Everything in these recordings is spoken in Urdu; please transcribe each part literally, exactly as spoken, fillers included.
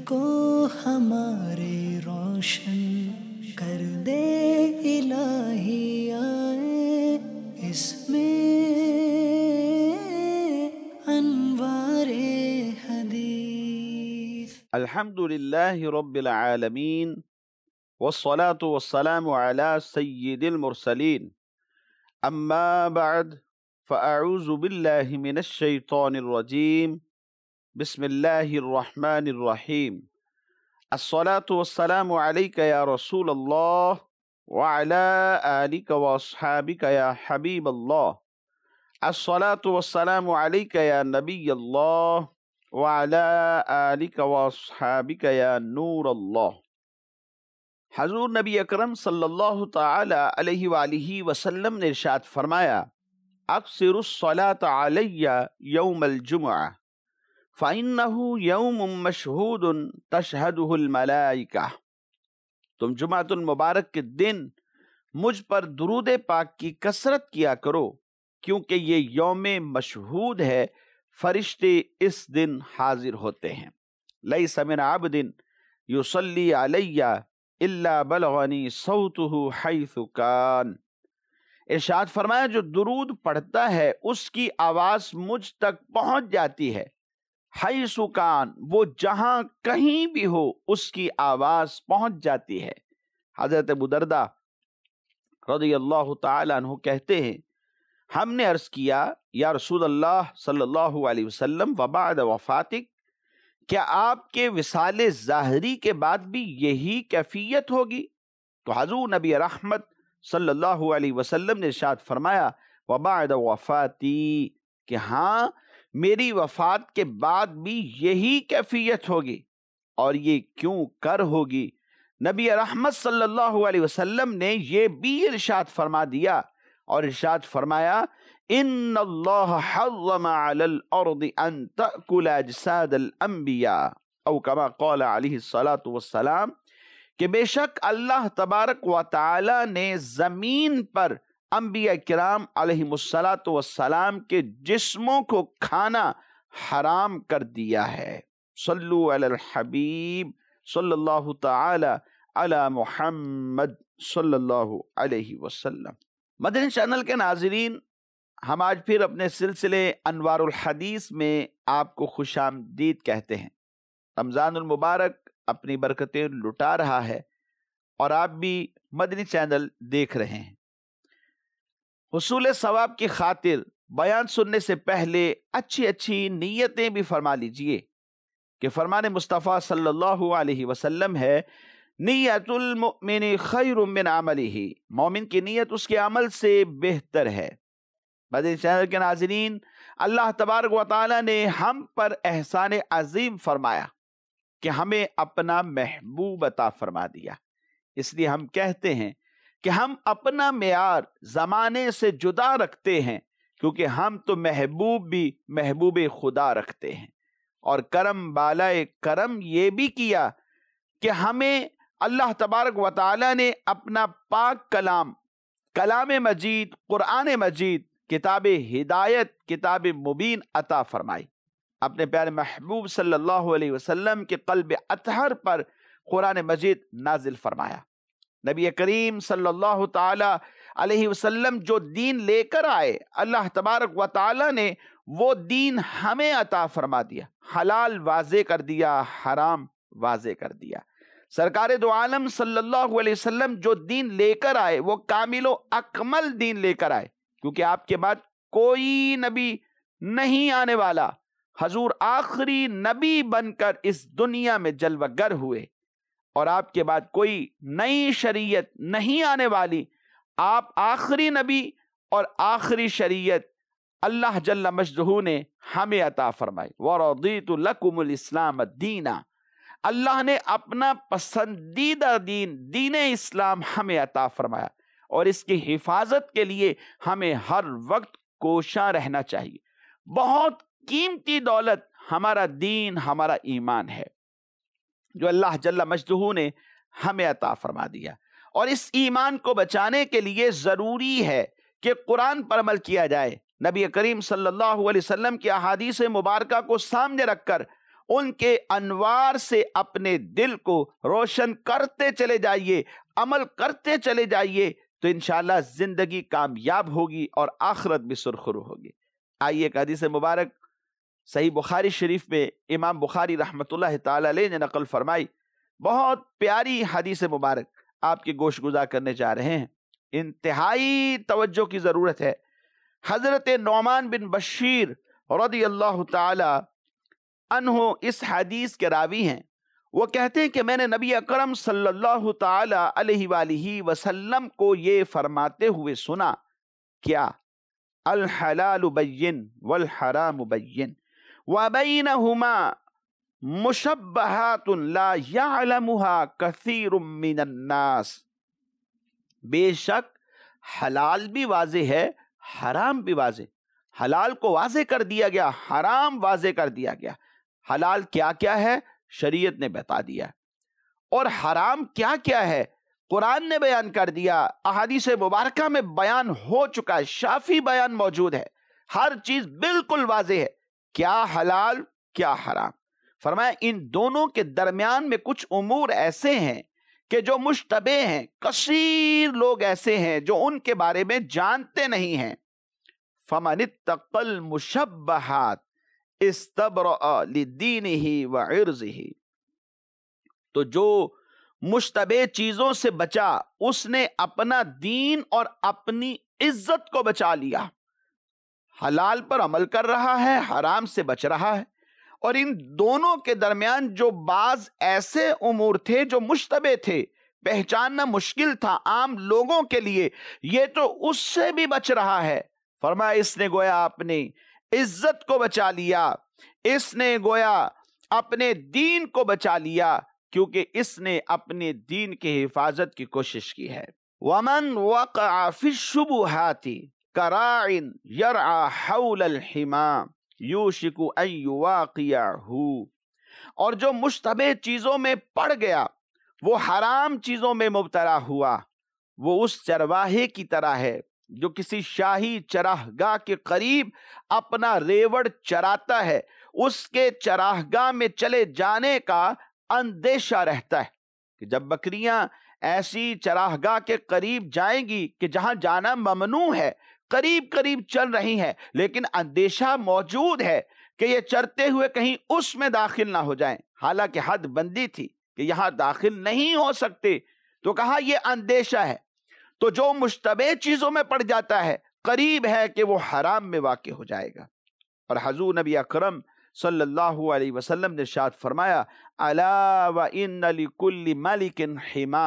کو ہمارے روشن کر دے الہی، آئے اس میں انوار حدیث۔ الحمد للہ رب العالمین، والصلاة والسلام على سید المرسلین، اما بعد فاعوذ باللہ من الشیطان الرجیم، بسم اللہ الرحمن الرحیم۔ الصلاة والسلام علیک یا رسول اللہ وعلى آلک واصحابک یا حبیب اللہ۔ الصلاة والسلام علیک یا نبی اللہ وعلى آلک واصحابک یا نور اللہ۔ حضور نبی اکرم صلی اللہ تعالی علیہ وآلہ وسلم نے ارشاد فرمایا، اکثر الصلاة علی یوم الجمعہ فإنه یوم مشہود تشہدہ الملائکہ۔ تم جمعۃ المبارک کے دن مجھ پر درود پاک کی کثرت کیا کرو، کیونکہ یہ یوم مشہود ہے، فرشتے اس دن حاضر ہوتے ہیں۔ لیس من عبد یصلی علی الا بلغنی صوتہ حیث کان۔ ارشاد فرمایا، جو درود پڑھتا ہے اس کی آواز مجھ تک پہنچ جاتی ہے، حیث کان، وہ جہاں کہیں بھی ہو اس کی آواز پہنچ جاتی ہے۔ حضرت ابو درداء رضی اللہ تعالیٰ عنہ کہتے ہیں، ہم نے عرض کیا، یا رسول اللہ صلی اللہ علیہ وسلم، وبعد وفاتک، کیا آپ کے وصال ظاہری کے بعد بھی یہی کیفیت ہوگی؟ تو حضور نبی رحمت صلی اللہ علیہ وسلم نے ارشاد فرمایا، وبعد وفاتی، کہ ہاں میری وفات کے بعد بھی یہی کیفیت ہوگی۔ اور یہ کیوں کر ہوگی؟ نبی رحمت صلی اللہ علیہ وسلم نے یہ بھی ارشاد فرما دیا، اور ارشاد فرمایا، ان اللہ حرم علی الارض ان تأکل اجساد الانبیاء، او کما قال علیہ الصلاۃ والسلام، کہ بے شک اللہ تبارک و تعالی نے زمین پر انبیاء کرام علیہ الصلاۃ والسلام کے جسموں کو کھانا حرام کر دیا ہے۔ صلو علی الحبیب صلی اللہ تعالی علی محمد صلی اللہ علیہ وسلم۔ مدنی چینل کے ناظرین، ہم آج پھر اپنے سلسلے انوار الحدیث میں آپ کو خوش آمدید کہتے ہیں۔ رمضان المبارک اپنی برکتیں لٹا رہا ہے اور آپ بھی مدنی چینل دیکھ رہے ہیں۔ حصول ثواب کی خاطر بیان سننے سے پہلے اچھی اچھی نیتیں بھی فرما لیجئے کہ فرمان مصطفیٰ صلی اللہ علیہ وسلم ہے، نیت المؤمن خیر من عملہ، مومن کی نیت اس کے عمل سے بہتر ہے۔ مدنی چینل کے ناظرین، اللہ تبارک و تعالی نے ہم پر احسان عظیم فرمایا کہ ہمیں اپنا محبوب عطا فرما دیا۔ اس لیے ہم کہتے ہیں کہ ہم اپنا معیار زمانے سے جدا رکھتے ہیں، کیونکہ ہم تو محبوب بھی محبوب خدا رکھتے ہیں۔ اور کرم بالائے کرم یہ بھی کیا کہ ہمیں اللہ تبارک و تعالی نے اپنا پاک کلام، کلام مجید، قرآن مجید، کتاب ہدایت، کتاب مبین عطا فرمائی۔ اپنے پیارے محبوب صلی اللہ علیہ وسلم کے قلب اطہر پر قرآن مجید نازل فرمایا۔ نبی کریم صلی اللہ تعالی علیہ وسلم جو دین لے کر آئے، اللہ تبارک و تعالی نے وہ دین ہمیں عطا فرما دیا، حلال واضح کر دیا، حرام واضح کر دیا۔ سرکار دو عالم صلی اللہ علیہ وسلم جو دین لے کر آئے وہ کامل و اکمل دین لے کر آئے، کیونکہ آپ کے بعد کوئی نبی نہیں آنے والا۔ حضور آخری نبی بن کر اس دنیا میں جلوہ گر ہوئے، اور آپ کے بعد کوئی نئی شریعت نہیں آنے والی۔ آپ آخری نبی اور آخری شریعت اللہ جل مجدہ نے ہمیں عطا فرمائی۔ وَرَضِيتُ لَكُمُ الْإِسْلَامَ دِينًا، اللہ نے اپنا پسندیدہ دین، دین اسلام ہمیں عطا فرمایا، اور اس کی حفاظت کے لیے ہمیں ہر وقت کوشاں رہنا چاہیے۔ بہت قیمتی دولت ہمارا دین، ہمارا ایمان ہے، جو اللہ جل مجدہ نے ہمیں عطا فرما دیا۔ اور اس ایمان کو بچانے کے لیے ضروری ہے کہ قرآن پر عمل کیا جائے۔ نبی کریم صلی اللہ علیہ وسلم کی احادیث مبارکہ کو سامنے رکھ کر ان کے انوار سے اپنے دل کو روشن کرتے چلے جائیے، عمل کرتے چلے جائیے، تو انشاءاللہ زندگی کامیاب ہوگی اور آخرت بھی سرخرو ہوگی۔ آئیے ایک حدیث مبارک صحیح بخاری شریف میں امام بخاری رحمۃ اللہ تعالی علیہ نے نقل فرمائی، بہت پیاری حدیث مبارک آپ کی گوش گزار کرنے جا رہے ہیں، انتہائی توجہ کی ضرورت ہے۔ حضرت نعمان بن بشیر رضی اللہ تعالی عنہ اس حدیث کے راوی ہیں۔ وہ کہتے ہیں کہ میں نے نبی اکرم صلی اللہ تعالی علیہ وآلہ وسلم کو یہ فرماتے ہوئے سنا، کیا؟ الحلال بین والحرام بین وبینہما مشبہات لا یعلمها کثیر من الناس۔ بے شک حلال بھی واضح ہے، حرام بھی واضح۔ حلال کو واضح کر دیا گیا، حرام واضح کر دیا گیا۔ حلال کیا کیا ہے شریعت نے بتا دیا، اور حرام کیا کیا ہے قرآن نے بیان کر دیا، احادیث مبارکہ میں بیان ہو چکا ہے، شافی بیان موجود ہے، ہر چیز بالکل واضح ہے، کیا حلال کیا حرام۔ فرمایا ان دونوں کے درمیان میں کچھ امور ایسے ہیں کہ جو مشتبہ ہیں، کثیر لوگ ایسے ہیں جو ان کے بارے میں جانتے نہیں ہیں۔ فَمَنِ اتَّقَى الْمُشَبَّهَاتِ اسْتَبْرَأَ لِدِينِهِ وَعِرْضِهِ۔ تو جو مشتبہ چیزوں سے بچا، اس نے اپنا دین اور اپنی عزت کو بچا لیا۔ حلال پر عمل کر رہا ہے، حرام سے بچ رہا ہے۔ اور ان دونوں کے درمیان جو بعض ایسے امور تھے جو مشتبہ تھے، پہچاننا مشکل تھا عام لوگوں کے لیے، یہ تو اس سے بھی بچ رہا ہے۔ فرمایا اس نے گویا اپنی عزت کو بچا لیا، اس نے گویا اپنے دین کو بچا لیا، کیونکہ اس نے اپنے دین کی حفاظت کی کوشش کی ہے۔ وَمَنْ وَقَعَ فِي الشُّبُهَاتِ كَرَاعٍ يَرْعَى حَوْلَ الْحِمَامِ یوشک ان یواقعہ۔ اور جو مشتبہ چیزوں میں پڑ گیا، وہ حرام چیزوں میں مبتلا ہوا، وہ اس چرواہے کی طرح ہے جو کسی شاہی چراگاہ کے قریب اپنا ریوڑ چراتا ہے، اس کے چراگاہ میں چلے جانے کا اندیشہ رہتا ہے کہ جب بکریاں ایسی چراگاہ کے قریب جائیں گی کہ جہاں جانا ممنوع ہے، قریب قریب چل رہی ہیں، لیکن اندیشہ موجود ہے کہ یہ چرتے ہوئے کہیں اس میں داخل نہ ہو جائیں، حالانکہ حد بندی تھی کہ یہاں داخل نہیں ہو سکتے، تو کہا یہ اندیشہ ہے۔ تو جو مشتبہ چیزوں میں پڑ جاتا ہے، قریب ہے کہ وہ حرام میں واقع ہو جائے گا۔ اور حضور نبی اکرم صلی اللہ علیہ وسلم نے ارشاد فرمایا، الا وان لکل ملک حما،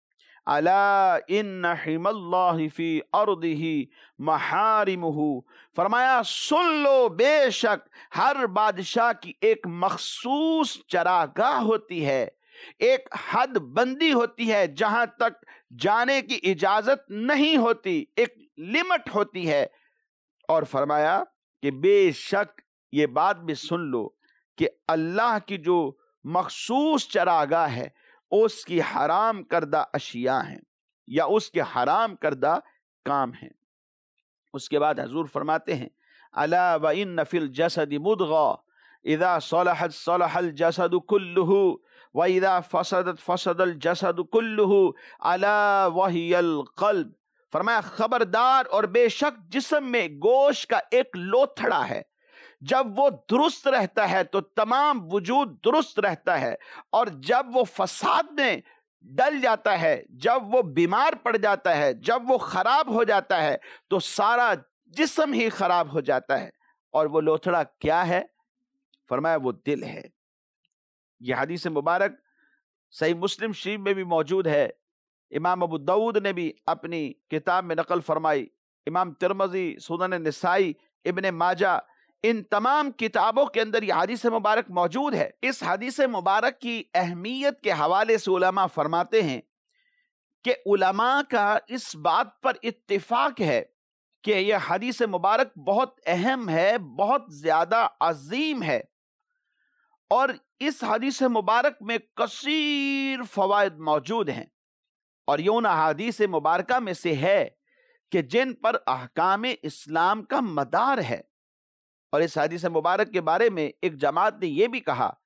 الا ان حم اللہ فی ارضہ محارمہ۔ فرمایا سن لو، بے شک ہر بادشاہ کی ایک مخصوص چراگاہ ہوتی ہے، ایک حد بندی ہوتی ہے جہاں تک جانے کی اجازت نہیں ہوتی، ایک لمٹ ہوتی ہے۔ اور فرمایا کہ بے شک یہ بات بھی سن لو کہ اللہ کی جو مخصوص چراگاہ ہے اس کی حرام کردہ اشیاء ہیں یا اس کے حرام کردہ کام ہیں۔ اس کے بعد حضور فرماتے ہیں، الا وان فی الجسد مضغہ اذا صلحت صلح الجسد کلہ واذا فسدت فسد الجسد کلہ الا وہی القلب۔ فرمایا خبردار، اور بے شک جسم میں گوشت کا ایک لوتھڑا ہے، جب وہ درست رہتا ہے تو تمام وجود درست رہتا ہے، اور جب وہ فساد میں ڈل جاتا ہے، جب وہ بیمار پڑ جاتا ہے، جب وہ خراب ہو جاتا ہے تو سارا جسم ہی خراب ہو جاتا ہے۔ اور وہ لوتھڑا کیا ہے؟ فرمایا وہ دل ہے۔ یہ حدیث مبارک صحیح مسلم شریف میں بھی موجود ہے، امام ابو داؤد نے بھی اپنی کتاب میں نقل فرمائی، امام ترمذی، سنن نسائی، ابن ماجہ، ان تمام کتابوں کے اندر یہ حدیث مبارک موجود ہے۔ اس حدیث مبارک کی اہمیت کے حوالے سے علماء فرماتے ہیں کہ علماء کا اس بات پر اتفاق ہے کہ یہ حدیث مبارک بہت اہم ہے، بہت زیادہ عظیم ہے، اور اس حدیث مبارک میں کثیر فوائد موجود ہیں، اور یہ ان احادیث مبارکہ میں سے ہے کہ جن پر احکام اسلام کا مدار ہے۔ اور اس حدیث مبارک کے بارے میں ایک جماعت نے یہ بھی کہا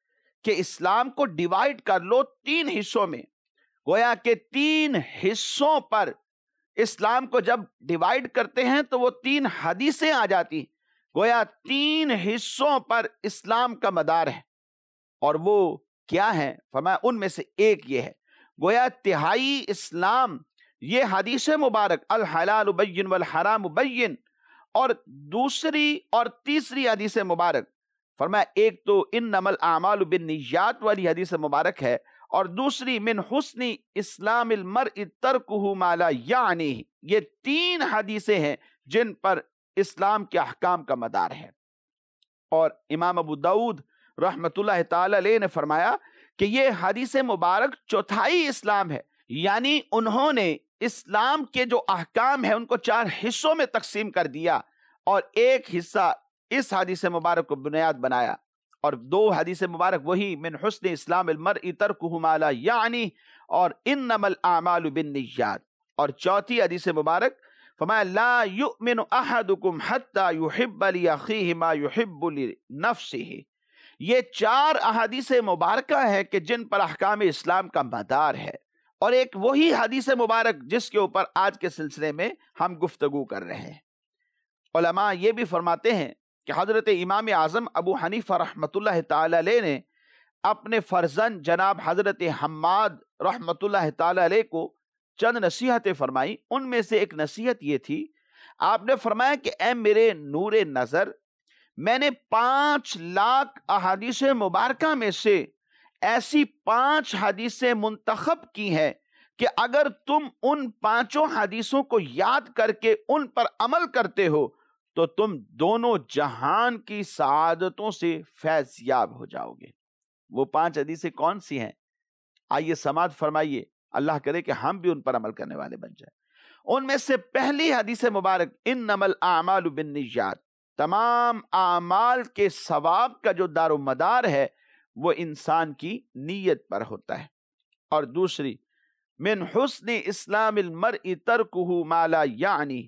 کہ اسلام کو ڈیوائیڈ کر لو تین حصوں میں، گویا کہ تین حصوں پر اسلام کو جب ڈیوائیڈ کرتے ہیں تو وہ تین حدیثیں آ جاتی، گویا تین حصوں پر اسلام کا مدار ہے، اور وہ کیا ہے؟ فرمایا ان میں سے ایک یہ ہے، گویا تہائی اسلام یہ حدیث مبارک الحلال بین والحرام بین، اور دوسری اور تیسری حدیث مبارک فرمایا ایک تو انما الاعمال بالنیات والی حدیث مبارک ہے، اور دوسری من حسن اسلام المرء ترکہ ما لا یعنی، یہ تین حدیثیں ہیں جن پر اسلام کے احکام کا مدار ہے۔ اور امام ابو داؤد رحمت اللہ تعالی علیہ نے فرمایا کہ یہ حدیث مبارک چوتھائی اسلام ہے، یعنی انہوں نے اسلام کے جو احکام ہیں ان کو چار حصوں میں تقسیم کر دیا، اور ایک حصہ اس حدیث مبارک کو بنیاد بنایا، اور دو حدیث مبارک وہی من حسن اسلام المرء ترکہ ما لا یعنی اور انما الاعمال بالنیات، اور چوتھی حدیث مبارک فرمایا لا یؤمن احدکم حتی یحب لاخیہ ما یحب لنفسہ۔ یہ چار احادیث مبارکہ ہیں کہ جن پر احکام اسلام کا مدار ہے، اور ایک وہی حدیث مبارک جس کے اوپر آج کے سلسلے میں ہم گفتگو کر رہے ہیں۔ علماء یہ بھی فرماتے ہیں کہ حضرت امام اعظم ابو حنیفہ رحمت اللہ تعالی علیہ نے اپنے فرزند جناب حضرت حماد رحمت اللہ تعالی علیہ کو چند نصیحتیں فرمائی، ان میں سے ایک نصیحت یہ تھی، آپ نے فرمایا کہ اے میرے نور نظر، میں نے پانچ لاکھ احادیث مبارکہ میں سے ایسی پانچ حدیثیں منتخب کی ہیں کہ اگر تم ان پانچوں حدیثوں کو یاد کر کے ان پر عمل کرتے ہو تو تم دونوں جہان کی سعادتوں سے فیض یاب ہو جاؤ گے۔ وہ پانچ حدیثیں کون سی ہیں؟ آئیے سماعت فرمائیے، اللہ کرے کہ ہم بھی ان پر عمل کرنے والے بن جائیں۔ ان میں سے پہلی حدیث مبارک انما الاعمال بالنیات، تمام اعمال کے ثواب کا جو دار و مدار ہے وہ انسان کی نیت پر ہوتا ہے، اور دوسری من حسن اسلام المرء ترکہ ما لا یعنی،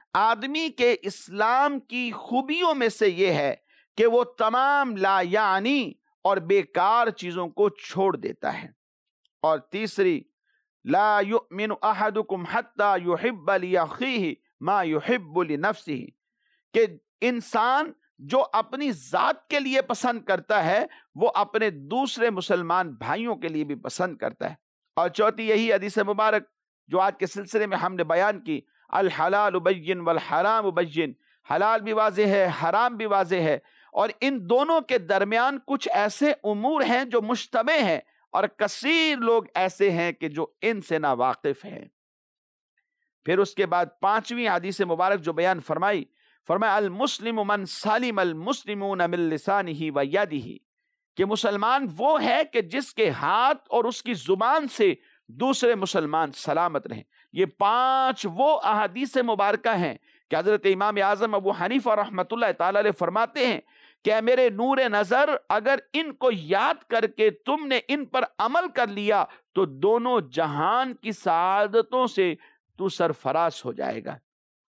آدمی کے اسلام کی خوبیوں میں سے یہ ہے کہ وہ تمام لا یعنی اور بیکار چیزوں کو چھوڑ دیتا ہے، اور تیسری لا یؤمن احدکم حتی یحب لاخیہ ما یحب لنفسہ، کہ انسان جو اپنی ذات کے لیے پسند کرتا ہے وہ اپنے دوسرے مسلمان بھائیوں کے لیے بھی پسند کرتا ہے۔ اور چوتھی یہی حدیث مبارک جو آج کے سلسلے میں ہم نے بیان کی، الحلال بین والحرام بین، حلال بھی واضح ہے، حرام بھی واضح ہے، اور ان دونوں کے درمیان کچھ ایسے امور ہیں جو مشتبہ ہیں، اور کثیر لوگ ایسے ہیں کہ جو ان سے نا واقف ہیں۔ پھر اس کے بعد پانچویں حدیث مبارک جو بیان فرمائی، فرمایا المسلم من سلم المسلمون من لسانہ و یدہ، کہ مسلمان وہ ہے کہ جس کے ہاتھ اور اس کی زبان سے دوسرے مسلمان سلامت رہیں۔ یہ پانچ وہ احادیث مبارکہ ہیں کہ حضرت امام اعظم ابو حنیفہ رحمت اللہ تعالی علیہ فرماتے ہیں کہ اے میرے نور نظر، اگر ان کو یاد کر کے تم نے ان پر عمل کر لیا تو دونوں جہان کی سعادتوں سے تو سرفراز ہو جائے گا۔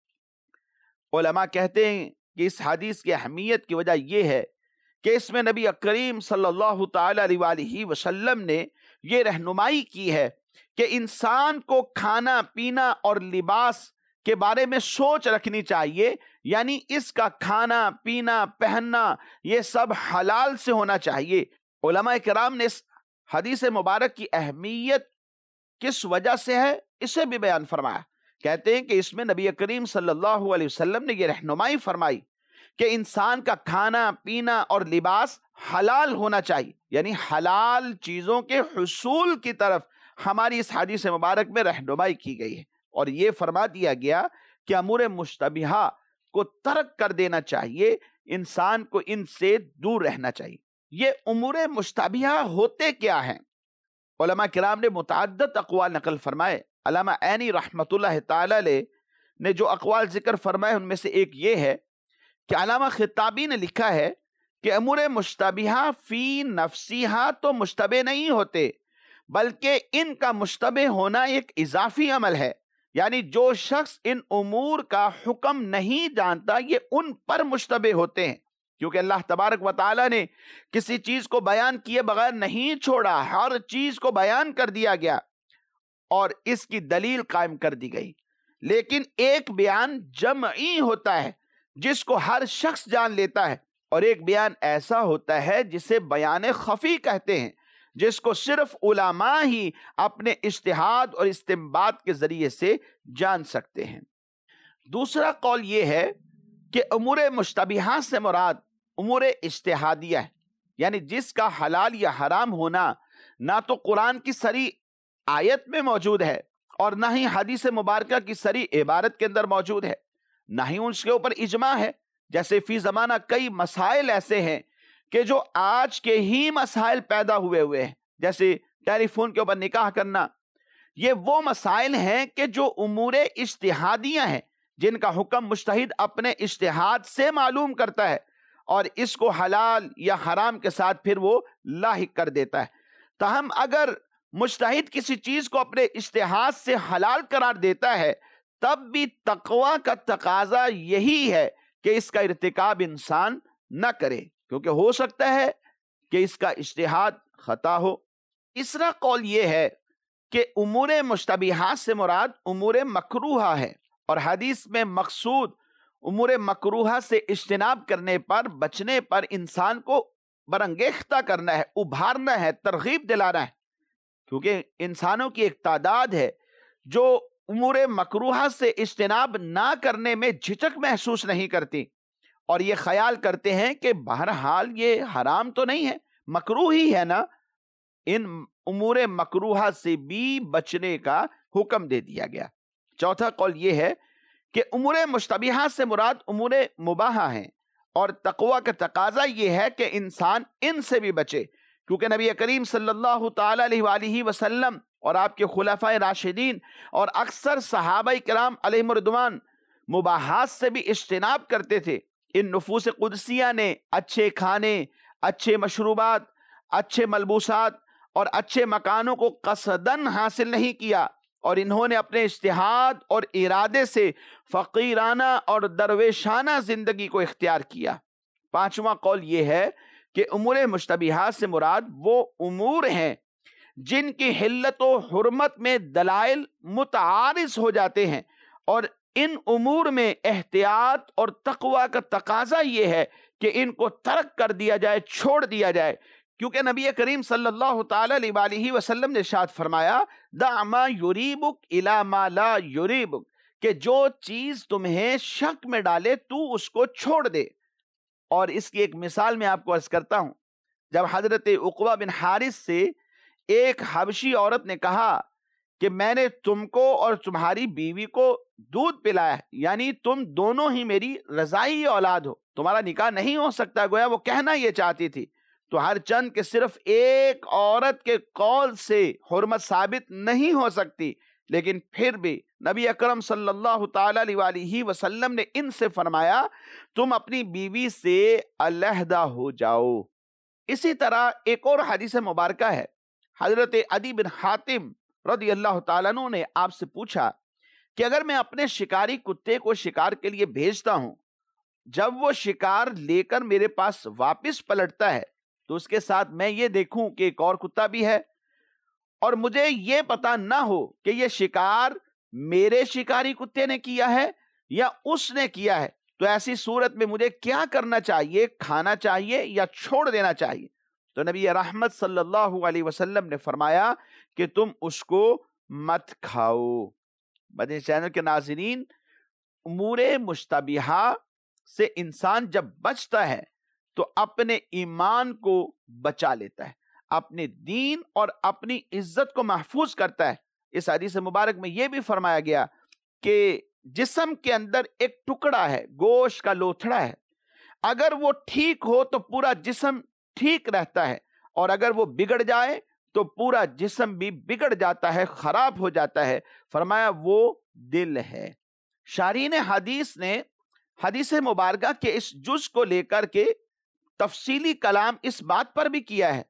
علماء کہتے ہیں کہ اس حدیث کی اہمیت کی وجہ یہ ہے کہ اس میں نبی کریم صلی اللہ تعالی علیہ وآلہ وسلم نے یہ رہنمائی کی ہے کہ انسان کو کھانا پینا اور لباس کے بارے میں سوچ رکھنی چاہیے، یعنی اس کا کھانا پینا پہننا یہ سب حلال سے ہونا چاہیے۔ علماء کرام نے اس حدیث مبارک کی اہمیت کس وجہ سے ہے اسے بھی بیان فرمایا۔ کہتے ہیں کہ اس میں نبی کریم صلی اللہ علیہ وسلم نے یہ رہنمائی فرمائی کہ انسان کا کھانا پینا اور لباس حلال ہونا چاہیے، یعنی حلال چیزوں کے حصول کی طرف ہماری اس حدیث مبارک میں رہنمائی کی گئی ہے، اور یہ فرما دیا گیا کہ امور مشتبہہ کو ترک کر دینا چاہیے، انسان کو ان سے دور رہنا چاہیے۔ یہ امور مشتبہہ ہوتے کیا ہیں؟ علماء کرام نے متعدد اقوال نقل فرمائے۔ علامہ عینی رحمت اللہ تعالی علیہ نے جو اقوال ذکر فرمائے ان میں سے ایک یہ ہے کہ علامہ خطابی نے لکھا ہے کہ امور مشتبہہ فی نفسیہا تو مشتبہ نہیں ہوتے، بلکہ ان کا مشتبہ ہونا ایک اضافی عمل ہے، یعنی جو شخص ان امور کا حکم نہیں جانتا یہ ان پر مشتبہ ہوتے ہیں، کیونکہ اللہ تبارک و تعالیٰ نے کسی چیز کو بیان کیے بغیر نہیں چھوڑا، ہر چیز کو بیان کر دیا گیا اور اس کی دلیل قائم کر دی گئی۔ لیکن ایک بیان جمعی ہوتا ہے جس کو ہر شخص جان لیتا ہے، اور ایک بیان ایسا ہوتا ہے جسے بیان خفی کہتے ہیں، جس کو صرف علماء ہی اپنے اجتہاد اور استنباط کے ذریعے سے جان سکتے ہیں۔ دوسرا قول یہ ہے کہ امور مشتبہات سے مراد امور اجتہادیہ ہے، یعنی جس کا حلال یا حرام ہونا نہ تو قرآن کی صریح آیت میں موجود ہے اور نہ ہی حدیث مبارکہ کی صریح عبارت کے اندر موجود ہے، نہ ہی اس کے اوپر اجماع ہے۔ جیسے فی زمانہ کئی مسائل ایسے ہیں کہ جو آج کے ہی مسائل پیدا ہوئے ہوئے ہیں، جیسے ٹیلی فون کے اوپر نکاح کرنا۔ یہ وہ مسائل ہیں کہ جو امور اجتہادیہ ہیں، جن کا حکم مجتہد اپنے اجتہاد سے معلوم کرتا ہے اور اس کو حلال یا حرام کے ساتھ پھر وہ لاحق کر دیتا ہے۔ تاہم اگر مجتہد کسی چیز کو اپنے اجتہاد سے حلال قرار دیتا ہے، تب بھی تقوی کا تقاضا یہی ہے کہ اس کا ارتکاب انسان نہ کرے، کیونکہ ہو سکتا ہے کہ اس کا اجتہاد خطا ہو۔ تیسرا قول یہ ہے کہ امور مشتبہات سے مراد امور مکروہہ ہے، اور حدیث میں مقصود امور مکروہہ سے اجتناب کرنے پر، بچنے پر انسان کو برانگیختہ کرنا ہے، ابھارنا ہے، ترغیب دلانا ہے، کیونکہ انسانوں کی ایک تعداد ہے جو امور مکروہہ سے اجتناب نہ کرنے میں جھجک محسوس نہیں کرتی، اور یہ خیال کرتے ہیں کہ بہرحال یہ حرام تو نہیں ہے، مکروہ ہی ہے نا۔ ان امور مکروہہ سے بھی بچنے کا حکم دے دیا گیا۔ چوتھا قول یہ ہے کہ امور مشتبہات سے مراد امور مباحہ ہیں، اور تقوی کا تقاضا یہ ہے کہ انسان ان سے بھی بچے، کیونکہ نبی کریم صلی اللہ تعالی علیہ وآلہ وسلم اور آپ کے خلفائے راشدین اور اکثر صحابہ کرام علیہم رضوان مباحات سے بھی اجتناب کرتے تھے۔ ان نفوس قدسیہ نے اچھے کھانے، اچھے مشروبات، اچھے ملبوسات اور اچھے مکانوں کو قصدن حاصل نہیں کیا، اور انہوں نے اپنے اجتہاد اور ارادے سے فقیرانہ اور درویشانہ زندگی کو اختیار کیا۔ پانچواں قول یہ ہے کہ امور مشتبہات سے مراد وہ امور ہیں جن کی حلت و حرمت میں دلائل متعارض ہو جاتے ہیں، اور ان امور میں احتیاط اور تقوی کا تقاضا یہ ہے کہ ان کو ترک کر دیا جائے، چھوڑ دیا جائے، کیونکہ نبی کریم صلی اللہ تعالی علیہ وآلہ وسلم نے ارشاد فرمایا، دع ما یریبک الی ما لا یریبک، کہ جو چیز تمہیں شک میں ڈالے تو اس کو چھوڑ دے۔ اور اس کی ایک مثال میں آپ کو عرض کرتا ہوں۔ جب حضرت عقبہ بن حارث سے ایک حبشی عورت نے کہا کہ میں نے تم کو اور تمہاری بیوی کو دودھ پلایا ہے، یعنی تم دونوں ہی میری رضائی اولاد ہو، تمہارا نکاح نہیں ہو سکتا، گویا وہ کہنا یہ چاہتی تھی، تو ہر چند کہ صرف ایک عورت کے قول سے حرمت ثابت نہیں ہو سکتی، لیکن پھر بھی نبی اکرم صلی اللہ تعالی علیہ وآلہ وسلم نے ان سے فرمایا تم اپنی بیوی سے علیحدہ ہو جاؤ۔ اسی طرح ایک اور حدیث مبارکہ ہے، حضرت عدی بن حاتم رضی اللہ تعالیٰ عنہ نے آپ سے پوچھا کہ اگر میں اپنے شکاری کتے کو شکار کے لیے بھیجتا ہوں، جب وہ شکار لے کر میرے پاس واپس پلٹتا ہے تو اس کے ساتھ میں یہ دیکھوں کہ ایک اور کتا بھی ہے، اور مجھے یہ پتا نہ ہو کہ یہ شکار میرے شکاری کتے نے کیا ہے یا اس نے کیا ہے، تو ایسی صورت میں مجھے کیا کرنا چاہیے؟ کھانا چاہیے یا چھوڑ دینا چاہیے؟ تو نبی رحمت صلی اللہ علیہ وسلم نے فرمایا کہ تم اس کو مت کھاؤ۔ مدنی چینل کے ناظرین، امور مشتبہہ سے انسان جب بچتا ہے تو اپنے ایمان کو بچا لیتا ہے، اپنے دین اور اپنی عزت کو محفوظ کرتا ہے۔ اس حدیث مبارک میں یہ بھی فرمایا گیا کہ جسم کے اندر ایک ٹکڑا ہے، گوشت کا لوتھڑا ہے، اگر وہ ٹھیک ہو تو پورا جسم ٹھیک رہتا ہے، اور اگر وہ بگڑ جائے تو پورا جسم بھی بگڑ جاتا ہے، خراب ہو جاتا ہے۔ فرمایا وہ دل ہے۔ شارحین حدیث نے حدیث مبارکہ کے اس جز کو لے کر کے تفصیلی کلام اس بات پر بھی کیا ہے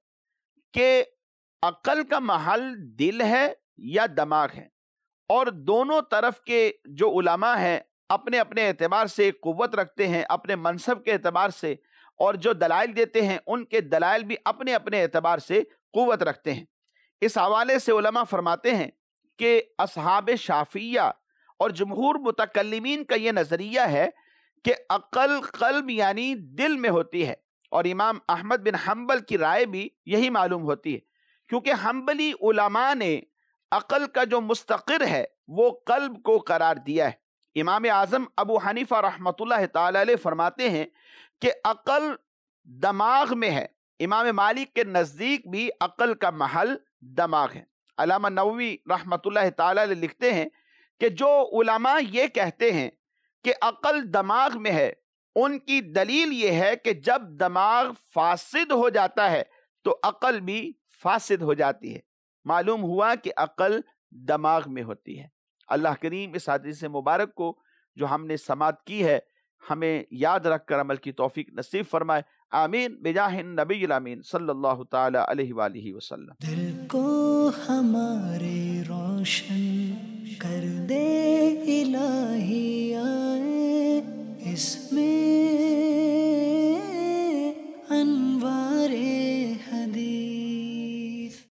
کہ عقل کا محل دل ہے یا دماغ ہے، اور دونوں طرف کے جو علماء ہیں اپنے اپنے اعتبار سے قوت رکھتے ہیں، اپنے منصب کے اعتبار سے، اور جو دلائل دیتے ہیں ان کے دلائل بھی اپنے اپنے اعتبار سے قوت رکھتے ہیں۔ اس حوالے سے علماء فرماتے ہیں کہ اصحاب شافعیہ اور جمہور متکلمین کا یہ نظریہ ہے کہ عقل قلب یعنی دل میں ہوتی ہے، اور امام احمد بن حنبل کی رائے بھی یہی معلوم ہوتی ہے، کیونکہ حنبلی علماء نے عقل کا جو مستقر ہے وہ قلب کو قرار دیا ہے۔ امام اعظم ابو حنیفہ رحمۃ اللہ تعالی علیہ فرماتے ہیں کہ عقل دماغ میں ہے۔ امام مالک کے نزدیک بھی عقل کا محل دماغ ہے۔ علامہ نووی رحمۃ اللہ تعالی علیہ لکھتے ہیں کہ جو علماء یہ کہتے ہیں کہ عقل دماغ میں ہے، ان کی دلیل یہ ہے کہ جب دماغ فاسد ہو جاتا ہے تو عقل بھی فاسد ہو جاتی ہے۔ معلوم ہوا کہ عقل دماغ میں ہوتی ہے۔ اللہ کریم اس حدیث مبارک کو جو ہم نے سماعت کی ہے ہمیں یاد رکھ کر عمل کی توفیق نصیب فرمائے، آمین بجاہ النبی الامین صلی اللہ تعالی علیہ وآلہ وسلم۔ دل کو ہمارے روشن